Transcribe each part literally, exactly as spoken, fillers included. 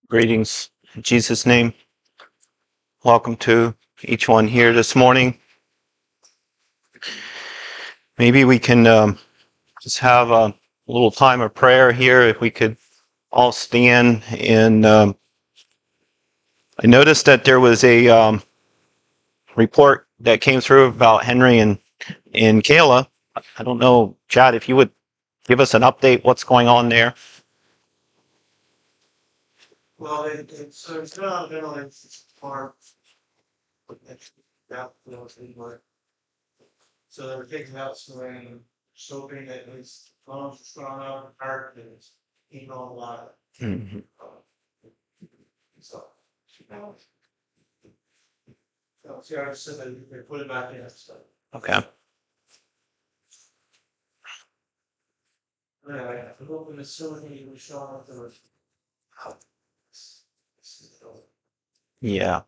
Greetings in Jesus' name. Welcome to each one here this morning. Maybe we can um, just have a little time of prayer here. If we could all stand. And um, I noticed that there was a um, report that came through about Henry and, and Kayla. I don't know, Chad, if you would give us an update, what's going on there? Well, it, it's so it's not on ventilators for that anymore. So they were taking out some hoping that his lungs were strong enough, heart and his eating all a lot. Mm-hmm. So, so see, I said that they put it back in. So Okay. anyway, I hope in the facility was showing up there was. Yeah.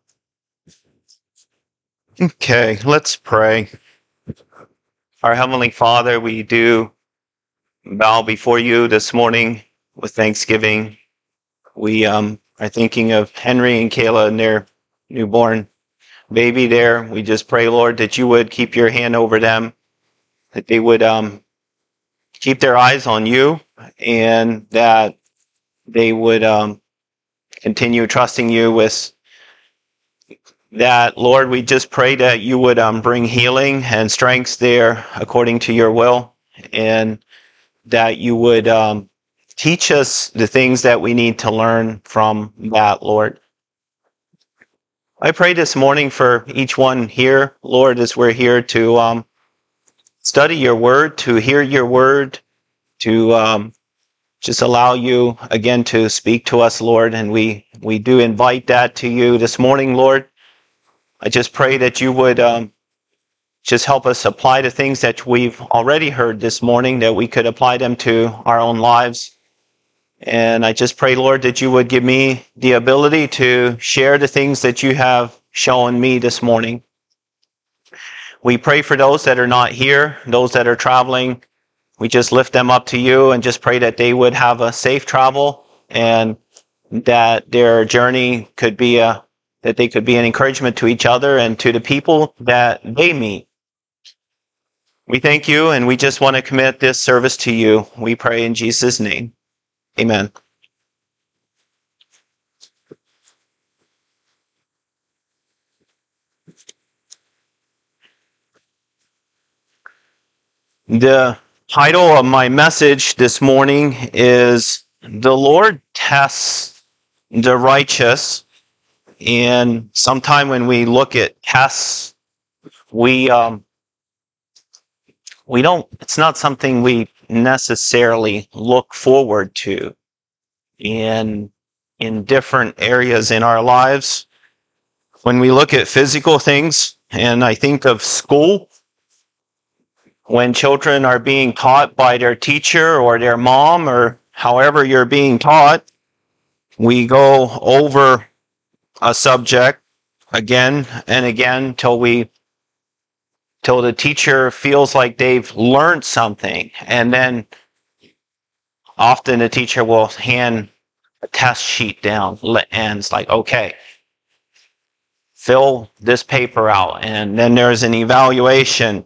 Okay, let's pray. Our Heavenly Father, we do bow before you this morning with thanksgiving. We um, are thinking of Henry and Kayla and their newborn baby there. We just pray, Lord, that you would keep your hand over them, that they would um, keep their eyes on you, and that they would um, continue trusting you with that. Lord, we just pray that you would um, bring healing and strength there according to your will, and that you would um, teach us the things that we need to learn from that, Lord. I pray this morning for each one here, Lord, as we're here to um, study your word, to hear your word, to um, just allow you again to speak to us, Lord. And we, we do invite that to you this morning, Lord. I just pray that you would um, just help us apply the things that we've already heard this morning, that we could apply them to our own lives. And I just pray, Lord, that you would give me the ability to share the things that you have shown me this morning. We pray for those that are not here, those that are traveling. We just lift them up to you and just pray that they would have a safe travel and that their journey could be a, that they could be an encouragement to each other and to the people that they meet. We thank you, and we just want to commit this service to you. We pray in Jesus' name. Amen. The title of my message this morning is The Lord Tests the Righteous. And sometime when we look at tests, we um, we don't, it's not something we necessarily look forward to in in different areas in our lives. When we look at physical things, and I think of school, when children are being taught by their teacher or their mom or however you're being taught, we go over a subject again and again till we till the teacher feels like they've learned something, and then often the teacher will hand a test sheet down and it's like, okay, fill this paper out, and then there's an evaluation.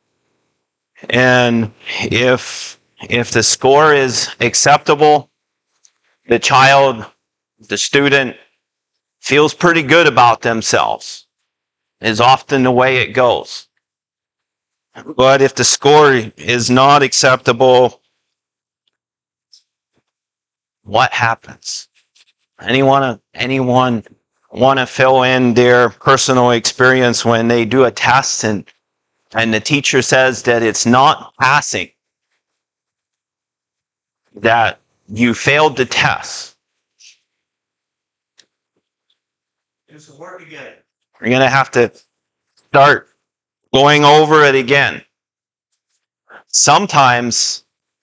And if if the score is acceptable, the child, the student, feels pretty good about themselves, is often the way it goes. But if the score is not acceptable, what happens? Anyone anyone want to fill in their personal experience when they do a test and and the teacher says that it's not passing, that you failed the test? Do some work again. You're going to have to start going over it again. Sometimes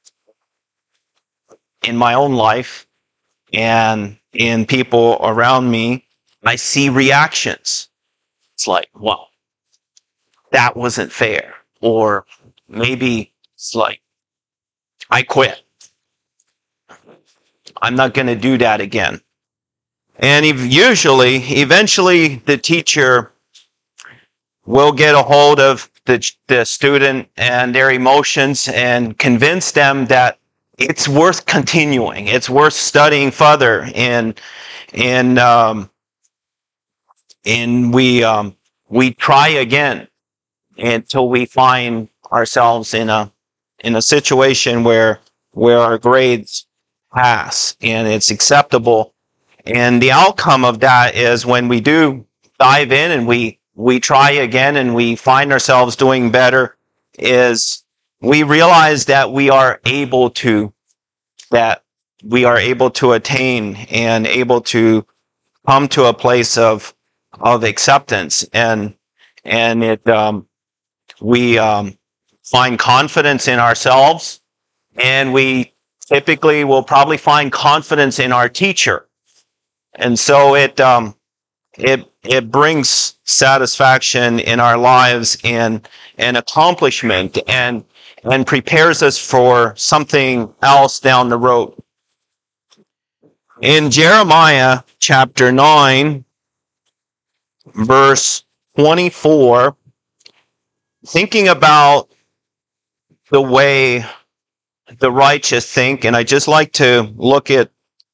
in my own life and in people around me, I see reactions. It's like, well, that wasn't fair. Or maybe it's like, I quit. I'm not going to do that again. And ev- usually, eventually, the teacher will get a hold of the, the student and their emotions and convince them that it's worth continuing. It's worth studying further. And, and, um, and we, um, we try again until we find ourselves in a, in a situation where, where our grades pass and it's acceptable. And the outcome of that is when we do dive in and we, we try again and we find ourselves doing better, is we realize that we are able to, that we are able to attain and able to come to a place of, of acceptance. And, and it, um, we, um, find confidence in ourselves, and we typically will probably find confidence in our teacher. And so it, um, it, it brings satisfaction in our lives and, and accomplishment and, and prepares us for something else down the road. In Jeremiah chapter nine, verse twenty-four, thinking about the way the righteous think, and I just like to look at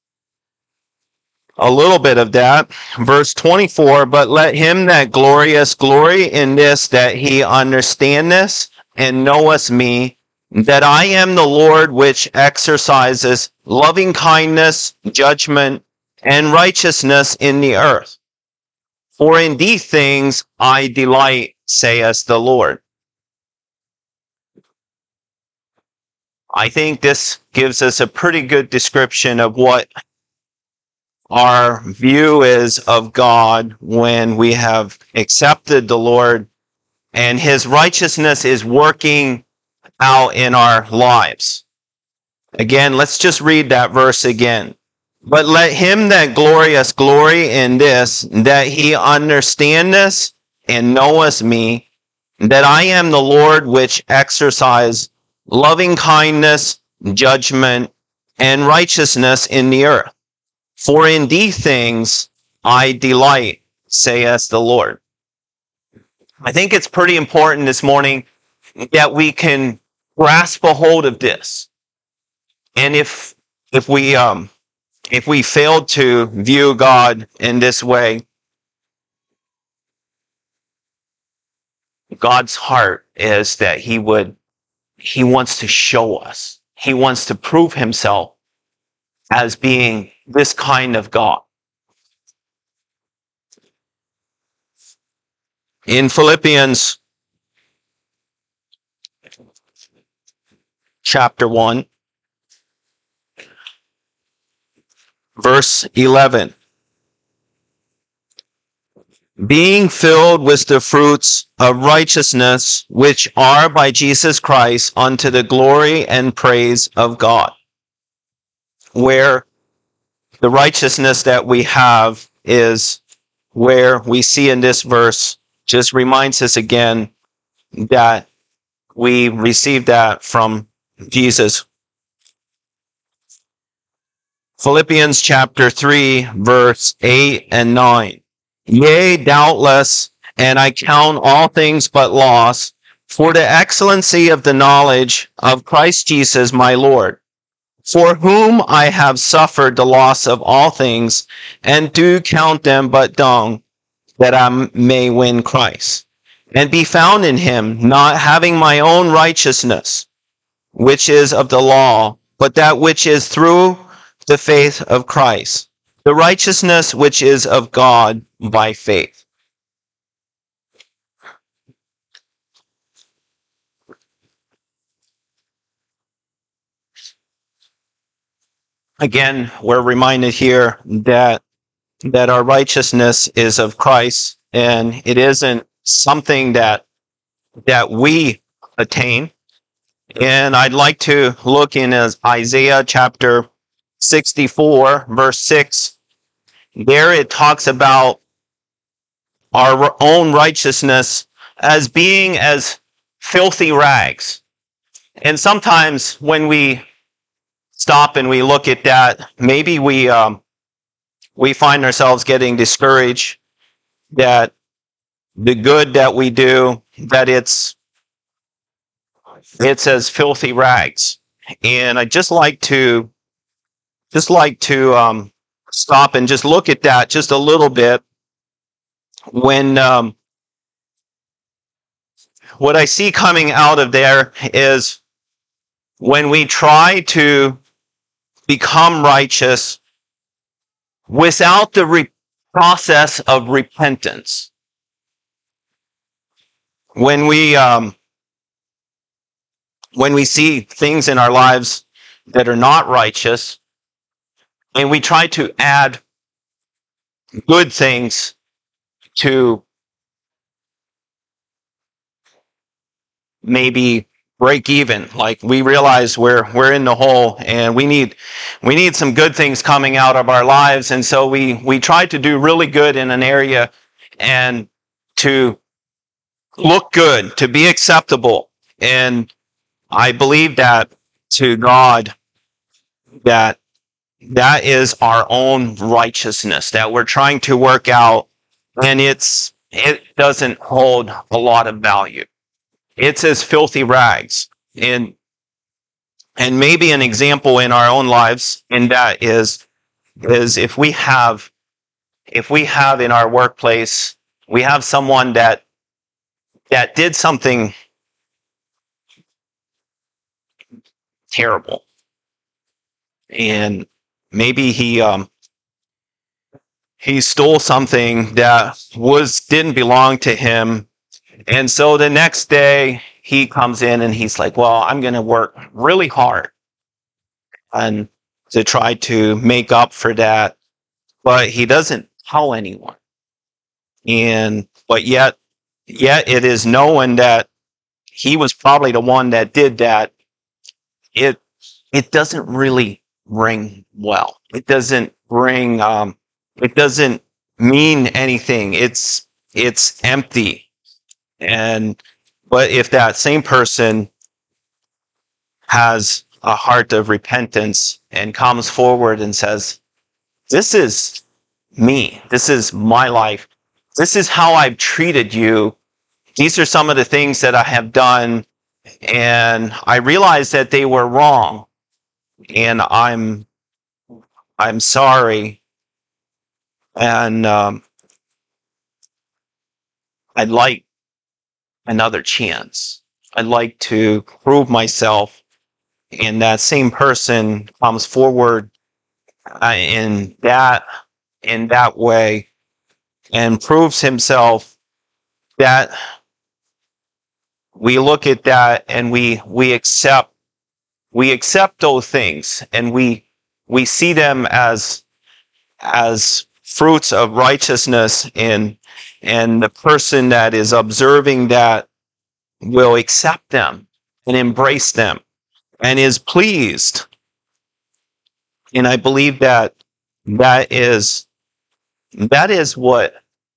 a little bit of that. Verse twenty-four, but let him that glorious glory in this, that he understand this and knoweth me, that I am the Lord which exercises loving kindness, judgment, and righteousness in the earth. For in these things I delight, saith the Lord. I think this gives us a pretty good description of what our view is of God when we have accepted the Lord and his righteousness is working out in our lives. Again, let's just read that verse again. But let him that glorious glory in this, that he understandeth and knoweth me, that I am the Lord which exercise loving kindness, judgment, and righteousness in the earth. For in these things I delight, saith the Lord. I think it's pretty important this morning that we can grasp a hold of this. And if if we um if we fail to view God in this way, God's heart is that he would he wants to show us. He wants to prove himself as being this kind of God. In Philippians chapter one, verse eleven, being filled with the fruits of righteousness, which are by Jesus Christ unto the glory and praise of God. Where the righteousness that we have is where we see in this verse, just reminds us again that we received that from Jesus. Philippians chapter three, verse eight and nine. Yea, doubtless, and I count all things but loss, for the excellency of the knowledge of Christ Jesus my Lord, for whom I have suffered the loss of all things, and do count them but dung, that I may win Christ, and be found in him, not having my own righteousness, which is of the law, but that which is through the faith of Christ, the righteousness which is of God by faith. Again, we're reminded here that that our righteousness is of Christ, and it isn't something that that we attain. And I'd like to look in as Isaiah chapter sixty-four, verse six. There it talks about our own righteousness as being as filthy rags. And sometimes when we stop and we look at that, maybe we um, we find ourselves getting discouraged that the good that we do, that it's it's as filthy rags. And I just like to just like to um, stop and just look at that just a little bit. When um, what I see coming out of there is when we try to become righteous without the re- process of repentance. When we um, when we see things in our lives that are not righteous, and we try to add good things to maybe break even, like we realize we're we're in the hole and we need we need some good things coming out of our lives, and so we we try to do really good in an area and to look good, to be acceptable. And I believe that to God, that that is our own righteousness that we're trying to work out, and it's it doesn't hold a lot of value. It's as filthy rags. And and maybe an example in our own lives in that is is if we have if we have in our workplace, we have someone that that did something terrible, and maybe he um he stole something that was didn't belong to him, and so the next day he comes in and he's like, well, I'm going to work really hard and to try to make up for that, but he doesn't tell anyone. And but yet yet it is known that he was probably the one that did that. It it doesn't really ring well. It doesn't bring um it doesn't mean anything. It's it's empty. And but if that same person has a heart of repentance and comes forward and says, this is me, this is my life, this is how I've treated you, these are some of the things that I have done, and I realize that they were wrong, and I'm I'm sorry, and um, I'd like another chance. I'd like to prove myself. And that same person comes forward uh, in that in that way and proves himself, that we look at that and we we accept we accept those things, and we we see them as as fruits of righteousness, and and the person that is observing that will accept them and embrace them and is pleased. And I believe that that is that is what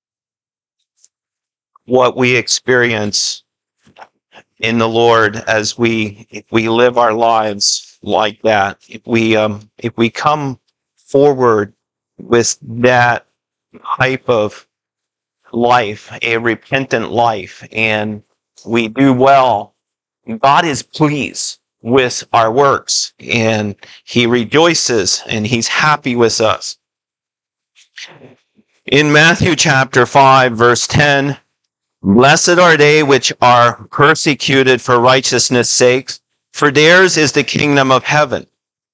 what we experience in the Lord as we if we live our lives like that. If we um if we come forward with that type of life, a repentant life, and we do well, God is pleased with our works, and he rejoices and he's happy with us. In Matthew chapter five, verse ten, blessed are they which are persecuted for righteousness' sakes, for theirs is the kingdom of heaven.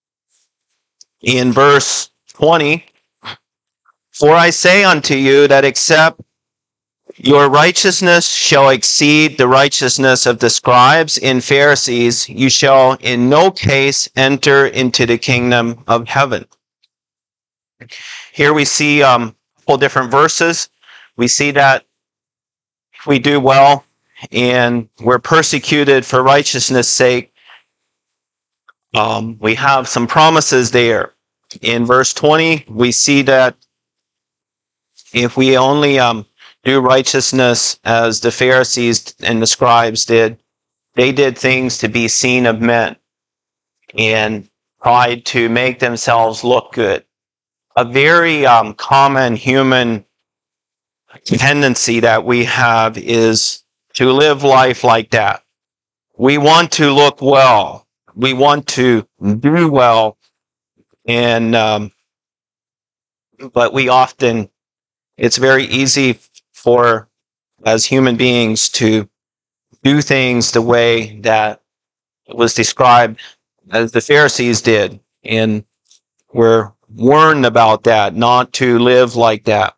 In verse twenty, for I say unto you that except your righteousness shall exceed the righteousness of the scribes and Pharisees, you shall in no case enter into the kingdom of heaven. Here we see um, a couple different verses. We see that if we do well and we're persecuted for righteousness' sake, um, we have some promises there. In verse twenty, we see that if we only um, do righteousness as the Pharisees and the scribes did, they did things to be seen of men and tried to make themselves look good. a very um, common human tendency that we have is to live life like that. We want to look well. We want to do well. And, um, but we often, it's very easy for, as human beings, to do things the way that it was described as the Pharisees did. And we're warned about that, not to live like that.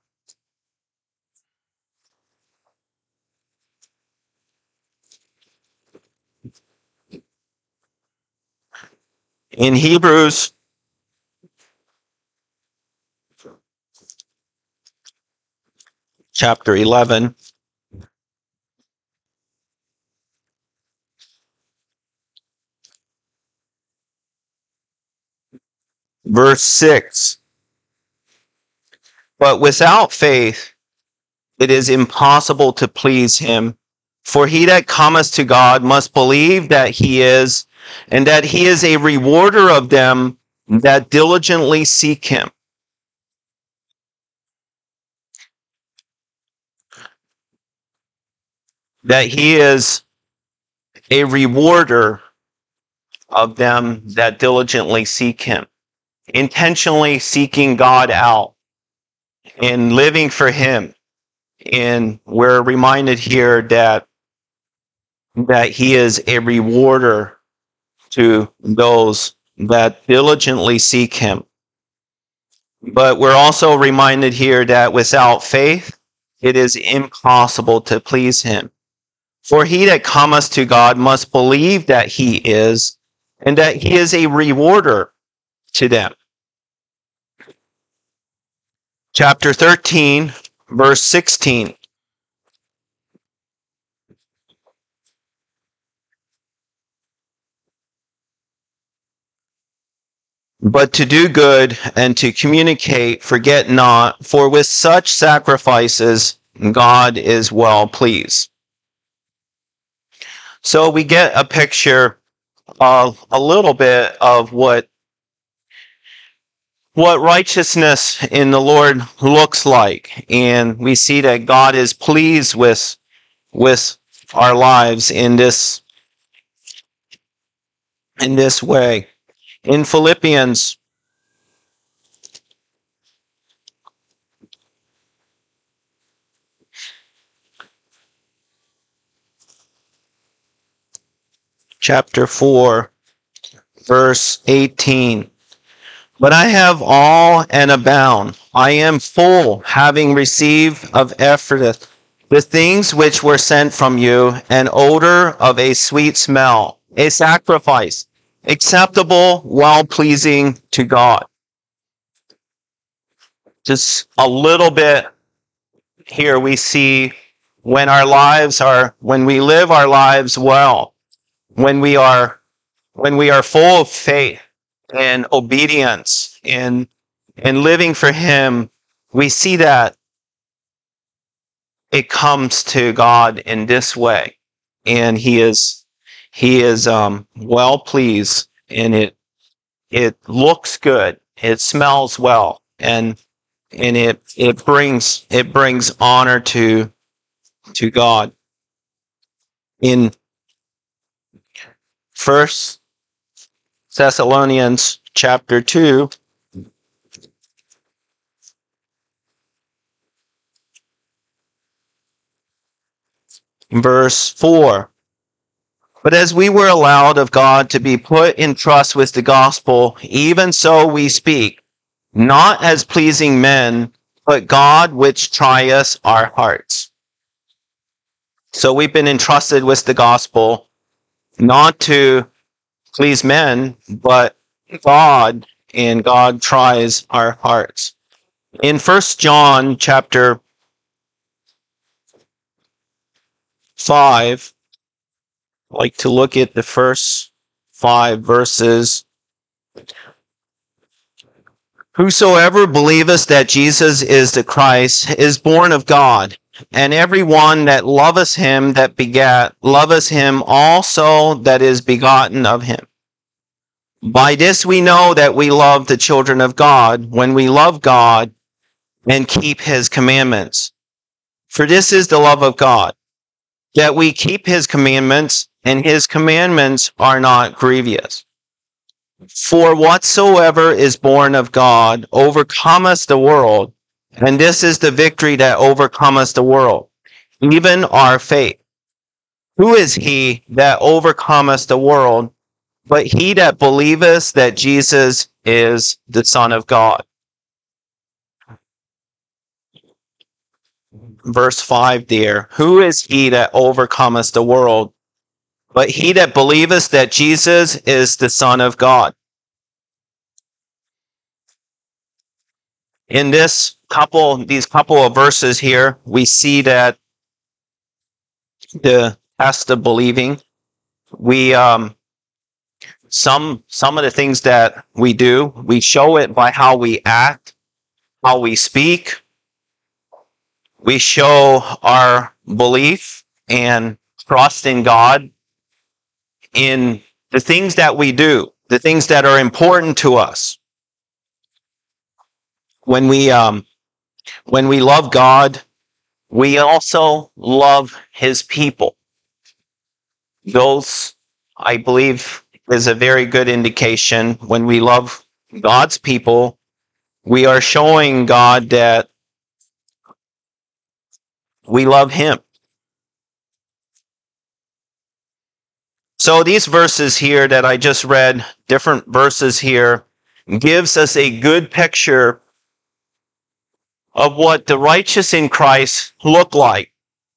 In Hebrews chapter eleven, verse six, but without faith it is impossible to please him. For he that cometh to God must believe that he is, and that he is a rewarder of them that diligently seek him. That he is a rewarder of them that diligently seek him. Intentionally seeking God out and living for him. And we're reminded here that that he is a rewarder to those that diligently seek him. But we're also reminded here that without faith, it is impossible to please him. For he that cometh to God must believe that he is, and that he is a rewarder to them. Chapter thirteen, verse sixteen. But to do good and to communicate, forget not, for with such sacrifices God is well pleased. So we get a picture of a little bit of what what righteousness in the Lord looks like, and we see that God is pleased with with our lives in this in this way. In Philippians chapter four, verse eighteen. But I have all and abound. I am full, having received of Epaphroditus the things which were sent from you, an odor of a sweet smell, a sacrifice, acceptable, well-pleasing to God. Just a little bit here we see when our lives are, when we live our lives well, when we are, when we are full of faith and obedience and, and living for him, we see that it comes to God in this way. And he is, he is, um, well pleased, and it, it looks good. It smells well. And, and it, it brings, it brings honor to, to God. In First Thessalonians chapter two, verse four. But as we were allowed of God to be put in trust with the gospel, even so we speak, not as pleasing men, but God which trieth our hearts. So we've been entrusted with the gospel, not to please men, but God, and God tries our hearts. In First John chapter five, I'd like to look at the first five verses. Whosoever believeth that Jesus is the Christ is born of God, and every one that loveth him that begat loveth him also that is begotten of him. By this we know that we love the children of God, when we love God and keep his commandments. For this is the love of God, that we keep his commandments, and his commandments are not grievous. For whatsoever is born of God overcometh the world, and this is the victory that overcometh the world, even our faith. Who is he that overcometh the world, but he that believeth that Jesus is the Son of God? Verse five there. Who is he that overcometh the world, but he that believeth that Jesus is the Son of God? In this couple, these couple of verses here, we see that the test of believing, we um, some some of the things that we do, we show it by how we act, how we speak. We show our belief and trust in God in the things that we do, the things that are important to us. When we um, when we love God, we also love his people. Those, I believe, is a very good indication. When we love God's people, we are showing God that we love him. So these verses here that I just read, different verses here, gives us a good picture of what the righteous in Christ look like.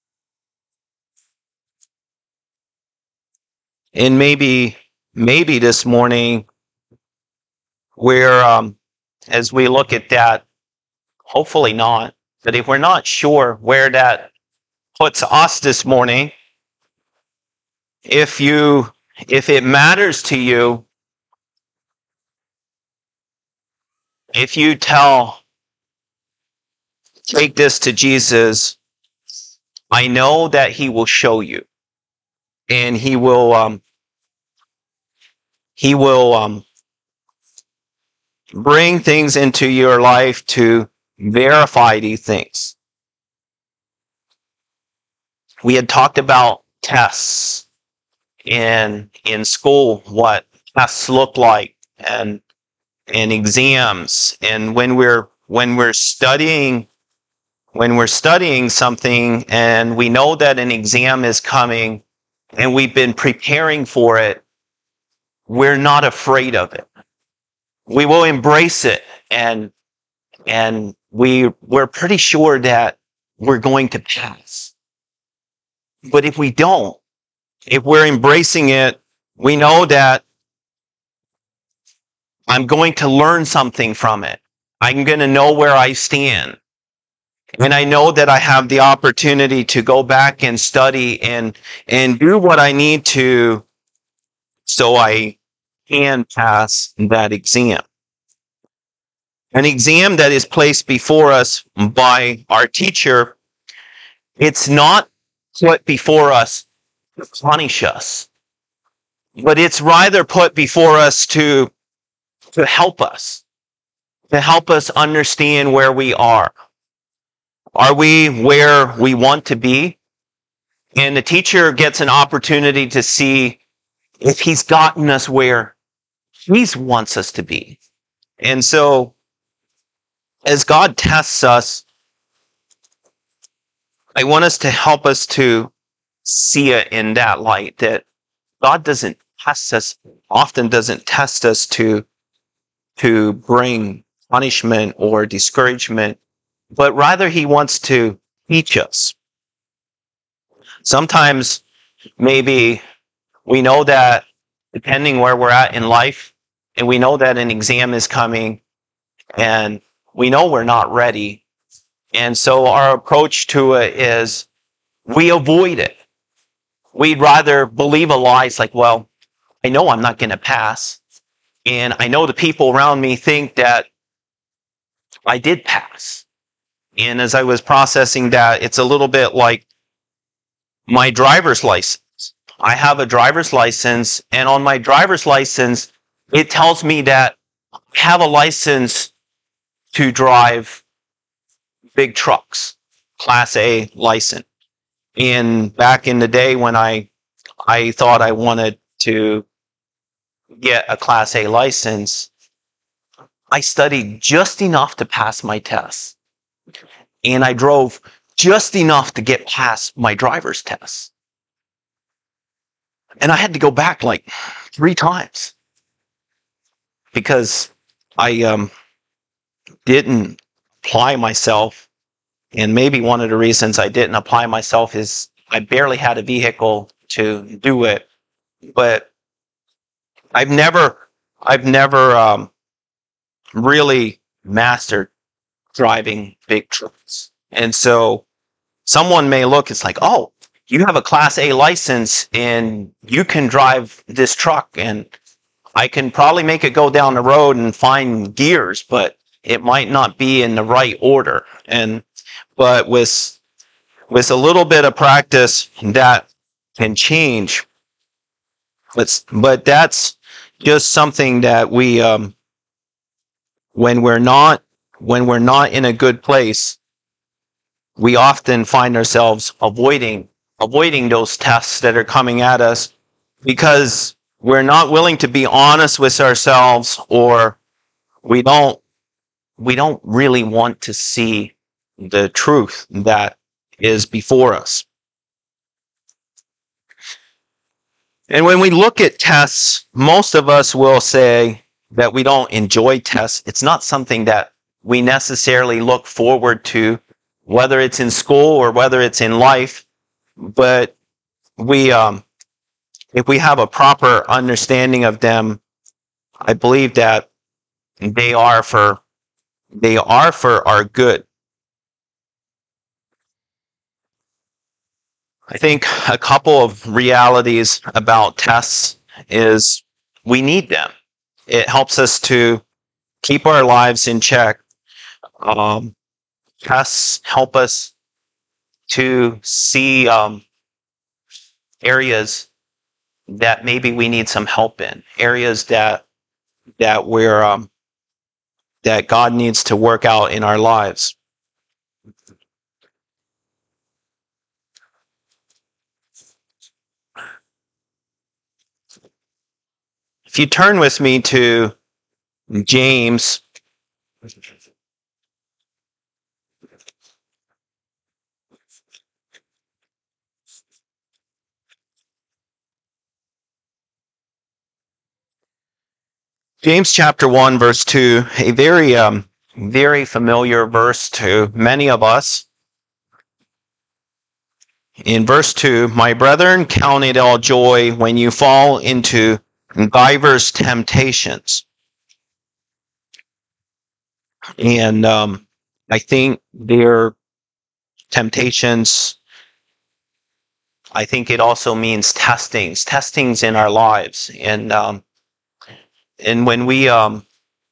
And maybe, maybe this morning, we're, um, as we look at that, hopefully not, but if we're not sure where that puts us this morning, if you, if it matters to you, if you tell, take this to Jesus, I know that he will show you, and he will, um, he will um, bring things into your life to verify these things. We had talked about tests in in school, what tests look like, and and exams, and when we're when we're studying when we're studying something and we know that an exam is coming and we've been preparing for it, we're not afraid of it. We will embrace it, and and we we're pretty sure that we're going to pass. But if we don't, if we're embracing it, we know that I'm going to learn something from it. I'm going to know where I stand. And I know that I have the opportunity to go back and study and and do what I need to so I can pass that exam. An exam that is placed before us by our teacher, it's not put before us to punish us, but it's rather put before us to, to help us, to help us understand where we are. Are we where we want to be? And the teacher gets an opportunity to see if he's gotten us where he wants us to be. And so, as God tests us, I want us to help us to see it in that light, that God doesn't test us, often doesn't test us to, to bring punishment or discouragement, but rather he wants to teach us. Sometimes maybe we know that, depending where we're at in life, and we know that an exam is coming, and we know we're not ready. And so our approach to it is we avoid it. We'd rather believe a lie. It's like, well, I know I'm not going to pass. And I know the people around me think that I did pass. And as I was processing that, it's a little bit like my driver's license. I have a driver's license, and on my driver's license, it tells me that I have a license to drive big trucks, Class A license. And back in the day when I I thought I wanted to get a Class A license, I studied just enough to pass my tests. And I drove just enough to get past my driver's test. And I had to go back like three times because I um, didn't apply myself. And maybe one of the reasons I didn't apply myself is I barely had a vehicle to do it. But I've never, I've never um, really mastered driving big trucks. And so someone may look, it's like, oh, you have a Class A license and you can drive this truck, and I can probably make it go down the road and find gears, but it might not be in the right order. And but with with a little bit of practice, that can change. But but that's just something that we um, when we're not when we're not in a good place, we often find ourselves avoiding avoiding those tests that are coming at us because we're not willing to be honest with ourselves, or we don't we don't really want to see the truth that is before us. And when we look at tests, most of us will say that we don't enjoy tests. It's not something that we necessarily look forward to, whether it's in school or whether it's in life. But we, um, if we have a proper understanding of them, I believe that they are for they are for our good. I think a couple of realities about tests is we need them. It helps us to keep our lives in check. Um, tests help us to see um, areas that maybe we need some help in, areas that that we're um, that God needs to work out in our lives. If you turn with me to James, James chapter one, verse two, a very, um, very familiar verse to many of us. In verse two, my brethren, count it all joy when you fall into divers temptations. And um, I think their temptations, I think it also means testings, testings in our lives. And um, and when we um,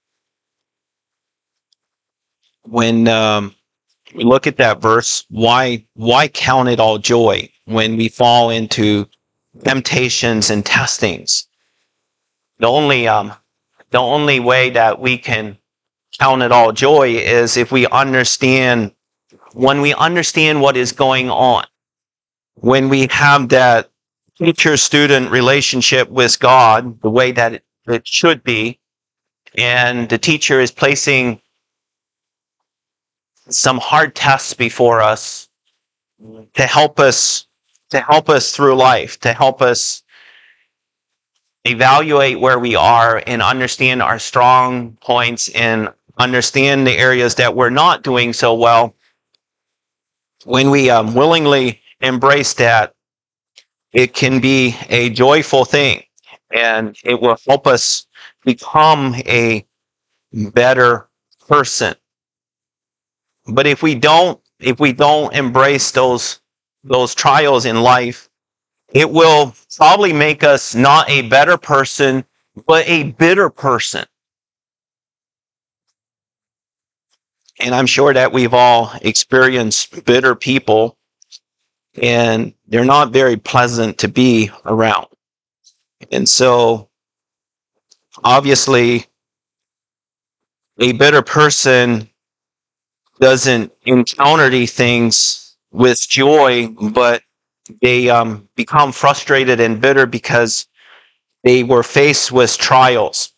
when um, we look at that verse, why why count it all joy when we fall into temptations and testings? The only um, the only way that we can count it all joy is if we understand, when we understand what is going on, when we have that teacher-student relationship with God the way that it, it should be, and the teacher is placing some hard tests before us to help us to help us through life, to help us evaluate where we are and understand our strong points and understand the areas that we're not doing so well. When we um, willingly embrace that, it can be a joyful thing, and it will help us become a better person. But if we don't, if we don't embrace those those trials in life, it will probably make us not a better person, but a bitter person. And I'm sure that we've all experienced bitter people, and they're not very pleasant to be around. And so obviously, a bitter person doesn't encounter these things with joy, but they um, become frustrated and bitter because they were faced with trials.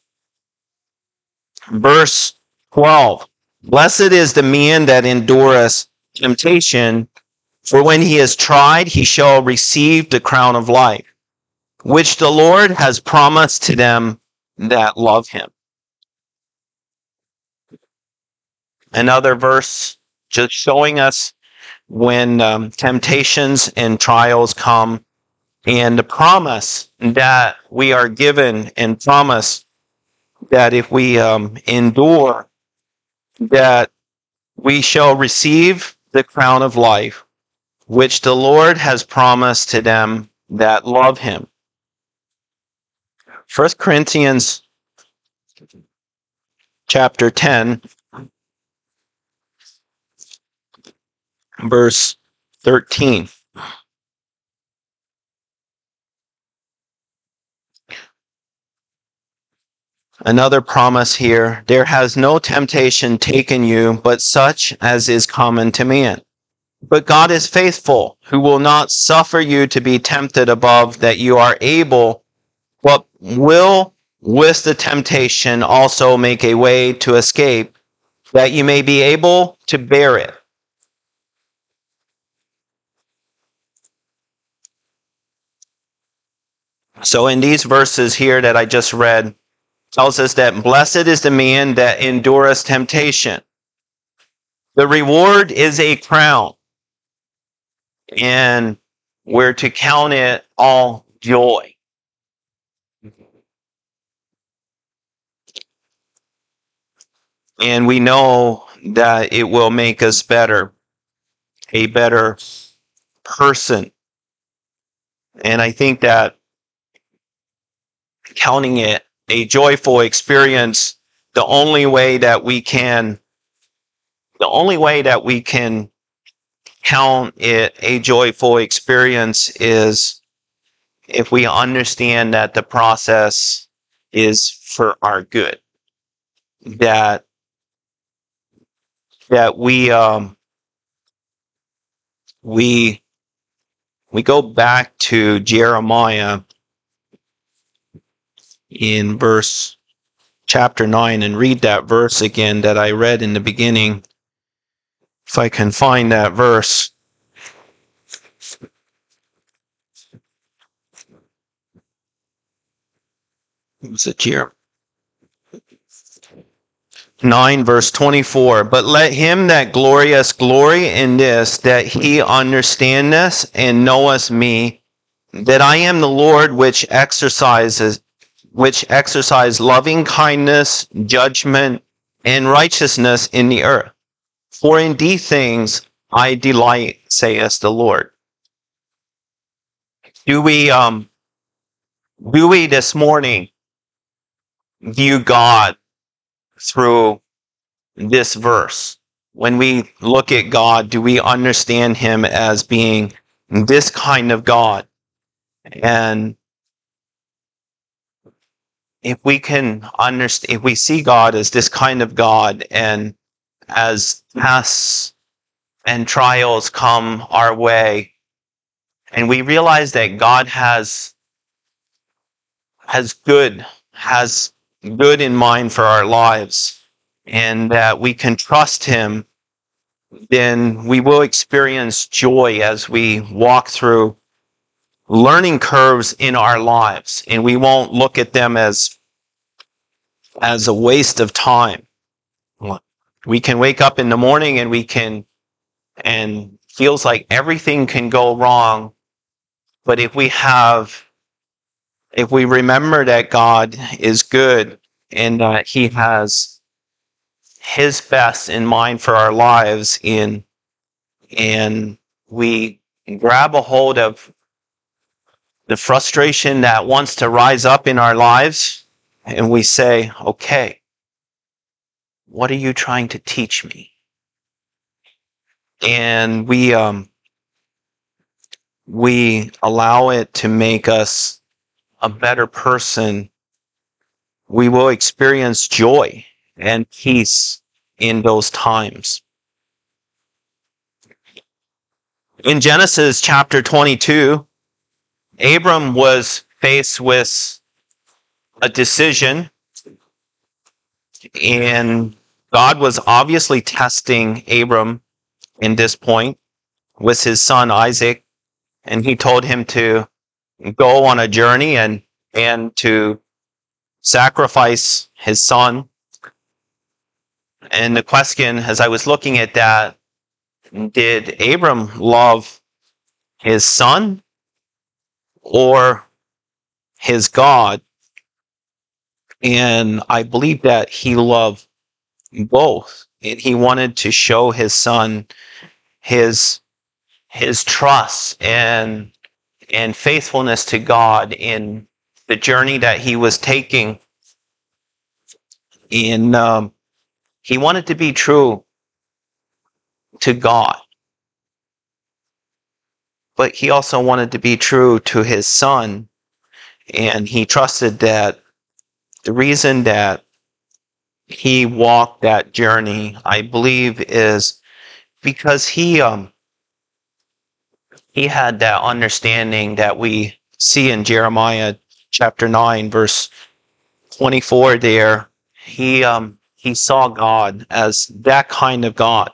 Verse twelve, blessed is the man that endureth temptation, for when he is tried, he shall receive the crown of life, which the Lord has promised to them that love him. Another verse just showing us when um, temptations and trials come, and the promise that we are given and promise that if we um, endure, that we shall receive the crown of life, which the Lord has promised to them that love him. First Corinthians chapter ten, verse thirteen. Another promise here, there has no temptation taken you, but such as is common to man. But God is faithful, who will not suffer you to be tempted above that you are able, but will with the temptation also make a way to escape, that you may be able to bear it. So in these verses here that I just read, tells us that blessed is the man that endureth temptation. The reward is a crown, and we're to count it all joy. And we know that it will make us better, a better person. And I think that counting it a joyful experience, the only way that we can, the only way that we can count it a joyful experience is if we understand that the process is for our good. That that we um we we go back to Jeremiah in verse chapter nine and read that verse again that I read in the beginning. If I can find that verse. It was it Jeremiah? nine verse twenty-four, but let him that glorious glory in this, that he understandeth and knoweth me, that I am the Lord which exercises which exercise loving kindness, judgment, and righteousness in the earth. For in these things I delight, saith the Lord. Do we um do we this morning view God through this verse? When we look at God, do we understand him as being this kind of God? And if we can understand, if we see God as this kind of God, and as tests and trials come our way, and we realize that God has has good, has good in mind for our lives, and that we can trust him, then we will experience joy as we walk through learning curves in our lives, and we won't look at them as as a waste of time. We can wake up in the morning and we can, and feels like everything can go wrong, but if we have, if we remember that God is good and that he has his best in mind for our lives, in and we grab a hold of the frustration that wants to rise up in our lives, and we say, okay, what are you trying to teach me? And we um we allow it to make us a better person we will experience joy and peace in those times. In Genesis chapter twenty-two, Abram was faced with a decision, and God was obviously testing Abram in this point with his son Isaac, and he told him to go on a journey and and to sacrifice his son. And the question, as I was looking at that, did Abram love his son or his God? And I believe that he loved both. And he wanted to show his son his his trust and and faithfulness to God in the journey that he was taking. In um, he wanted to be true to God, but he also wanted to be true to his son, and he trusted that the reason that he walked that journey, I believe, is because he um he had that understanding that we see in Jeremiah chapter nine, verse twenty-four. There, he um he saw God as that kind of God.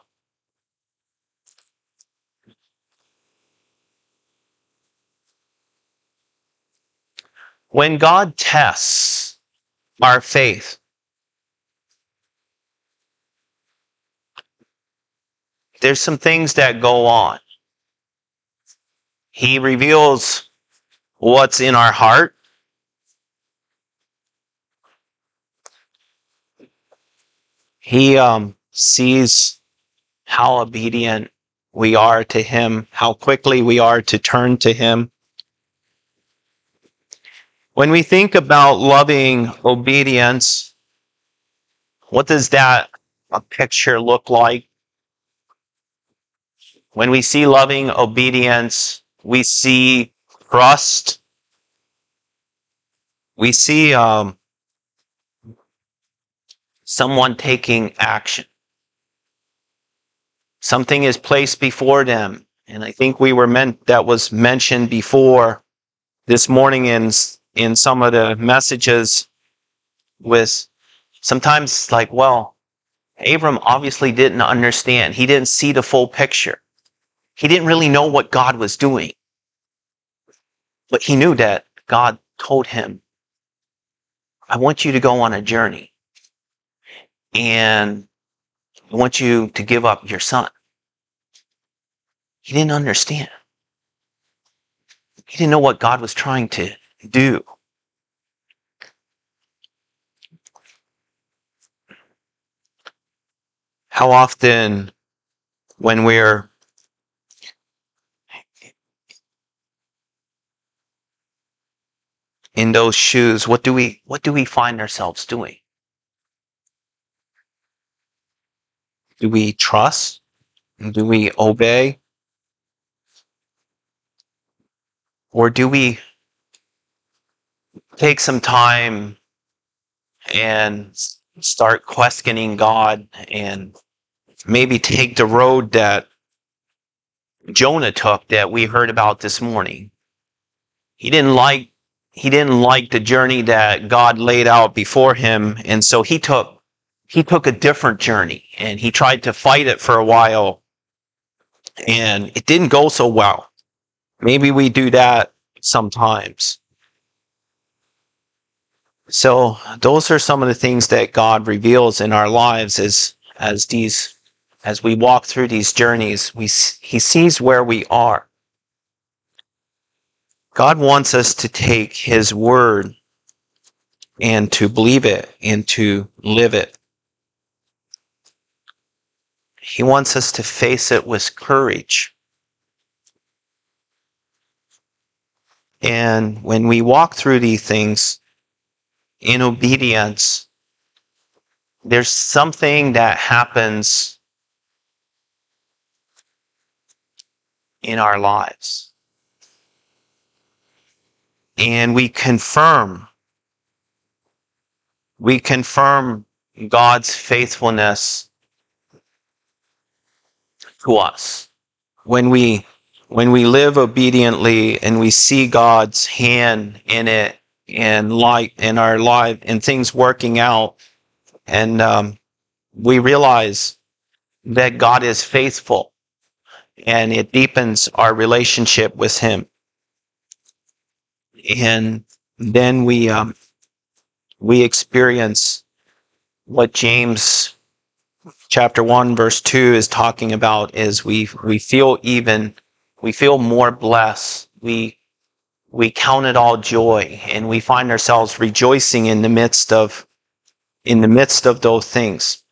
When God tests our faith, there's some things that go on. He reveals what's in our heart. He um, sees how obedient we are to him, how quickly we are to turn to him. When we think about loving obedience, what does that a picture look like? When we see loving obedience, we see trust. We see um, someone taking action. Something is placed before them. And I think we were meant, that was mentioned before this morning in, in some of the messages, with sometimes like, well, Abram obviously didn't understand. He didn't see the full picture. He didn't really know what God was doing. But he knew that God told him, I want you to go on a journey. And I want you to give up your son. He didn't understand. He didn't know what God was trying to do. How often when we're in those shoes, what do we what do we find ourselves doing? Do we trust? Do we obey? Or do we take some time and start questioning God and maybe take the road that Jonah took, that we heard about this morning? He didn't like he didn't like the journey that God laid out before him, and so he took he took a different journey, and he tried to fight it for a while, and it didn't go so well. Maybe we do that sometimes. So those are some of the things that God reveals in our lives as as these as we walk through these journeys. We he sees where we are. God wants us to take his word and to believe it and to live it. He wants us to face it with courage. And when we walk through these things in obedience, there's something that happens in our lives. And we confirm we confirm God's faithfulness to us. When we when we live obediently and we see God's hand in it and light in our life and things working out, and um, we realize that God is faithful, and it deepens our relationship with Him. And then we um, we experience what James chapter one verse two is talking about, is we we feel even we feel more blessed. We we count it all joy, and we find ourselves rejoicing in the midst of in the midst of those things.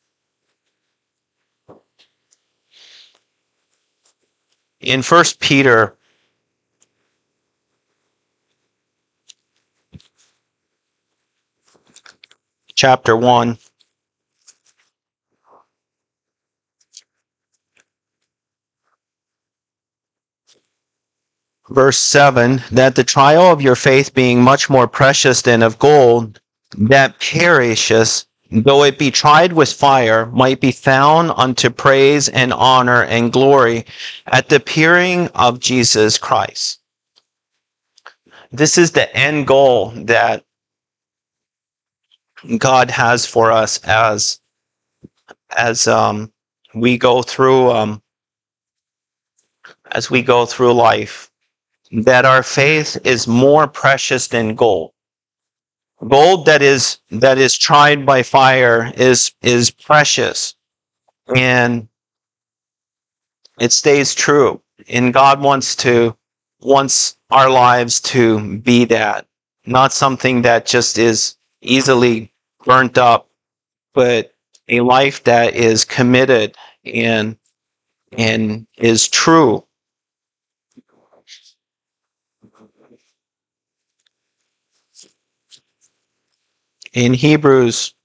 In First Peter chapter one, verse seven, that the trial of your faith, being much more precious than of gold that perishes, though it be tried with fire, might be found unto praise and honor and glory at the appearing of Jesus Christ. This is the end goal that God has for us as as um, we go through um, as we go through life. That our faith is more precious than gold. Gold that is that is tried by fire is is precious, and it stays true. And God wants to wants our lives to be that, not something that just is easily burnt up, but a life that is committed and and is true. In Hebrews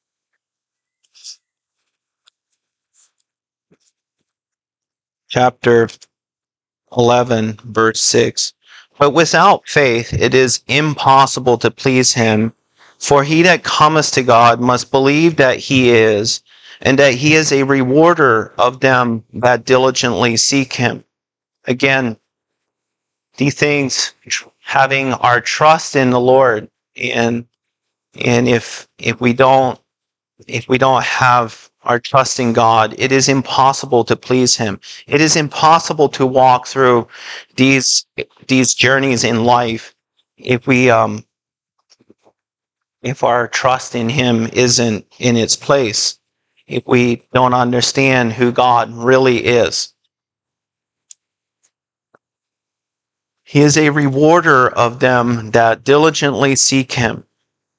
chapter eleven, verse six, but without faith it is impossible to please him. For he that cometh to God must believe that he is, and that he is a rewarder of them that diligently seek him. Again, these things, having our trust in the Lord, and and if if we don't if we don't have our trust in God, it is impossible to please him. It is impossible to walk through these these journeys in life if we um if our trust in him isn't in its place, if we don't understand who God really is. He is a rewarder of them that diligently seek him.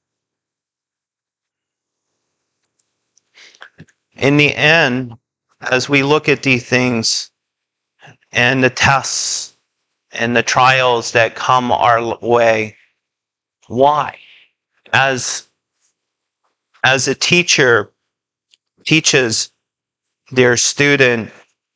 In the end, as we look at these things and the tests and the trials that come our way, why? As, as a teacher teaches their student,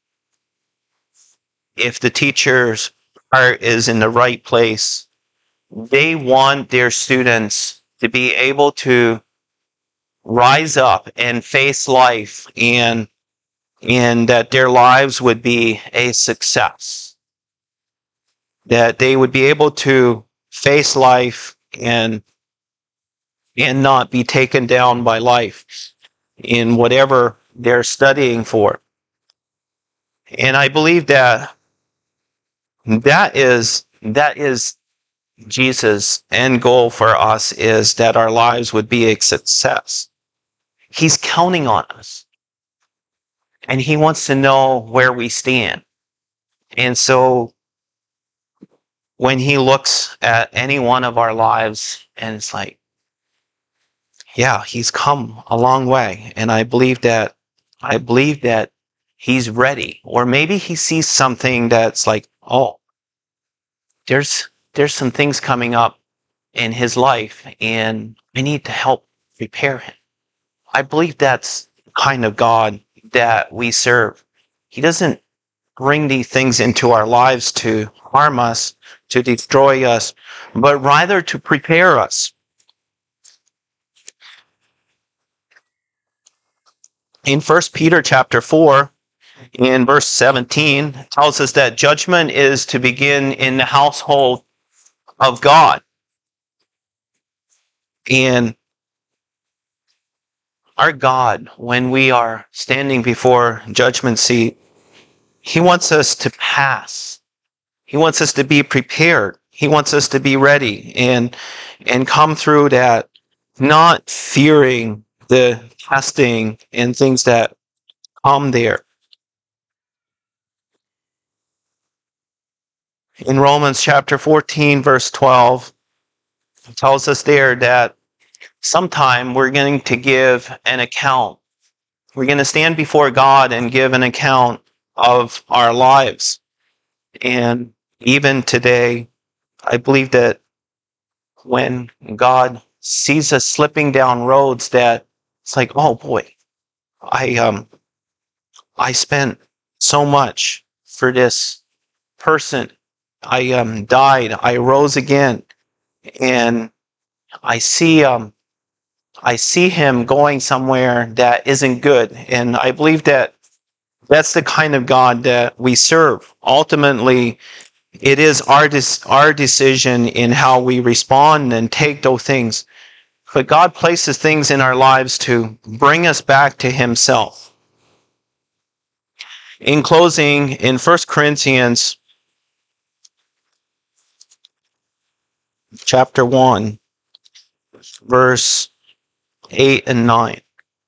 if the teacher's heart is in the right place, they want their students to be able to rise up and face life, and and that their lives would be a success, that they would be able to face life and and not be taken down by life in whatever they're studying for. And I believe that that is that is Jesus' end goal for us, is that our lives would be a success. He's counting on us, and he wants to know where we stand. And so when he looks at any one of our lives, and it's like, yeah, he's come a long way. And I believe that, I believe that he's ready. Or maybe he sees something that's like, oh, there's, there's some things coming up in his life, and I need to help prepare him. I believe that's the kind of God that we serve. He doesn't bring these things into our lives to harm us, to destroy us, but rather to prepare us. in First Peter chapter four, in verse seventeen, tells us that judgment is to begin in the household of God. And our God, when we are standing before judgment seat, He wants us to pass. He wants us to be prepared. He wants us to be ready and and come through that, not fearing the testing and things that come there. In Romans chapter fourteen, verse twelve, it tells us there that sometime we're going to give an account. We're going to stand before God and give an account of our lives. And even today, I believe that when God sees us slipping down roads, that it's like, oh boy, I um I spent so much for this person. I um died, I rose again, and I see um I see him going somewhere that isn't good. And I believe that that's the kind of God that we serve. Ultimately, it is our dis- our decision in how we respond and take those things. But God places things in our lives to bring us back to Himself. In closing, in First Corinthians chapter one, verse eight and nine.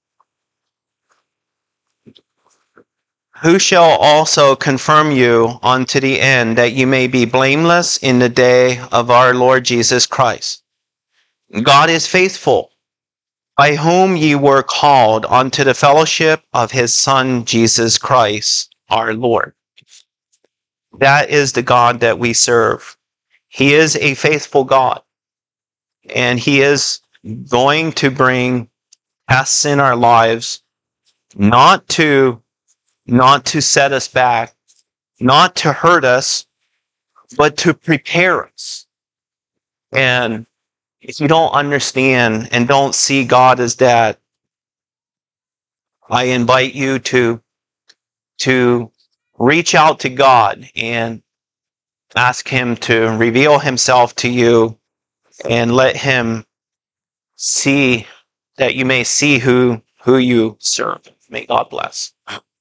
Who shall also confirm you unto the end, that you may be blameless in the day of our Lord Jesus Christ? God is faithful, by whom ye were called unto the fellowship of His Son Jesus Christ, our Lord. That is the God that we serve. He is a faithful God, and He is going to bring tests in our lives, not to not to set us back, not to hurt us, but to prepare us. And if you don't understand and don't see God as that, I invite you to to reach out to God and ask Him to reveal Himself to you, and let Him see, that you may see who who you serve. May God bless.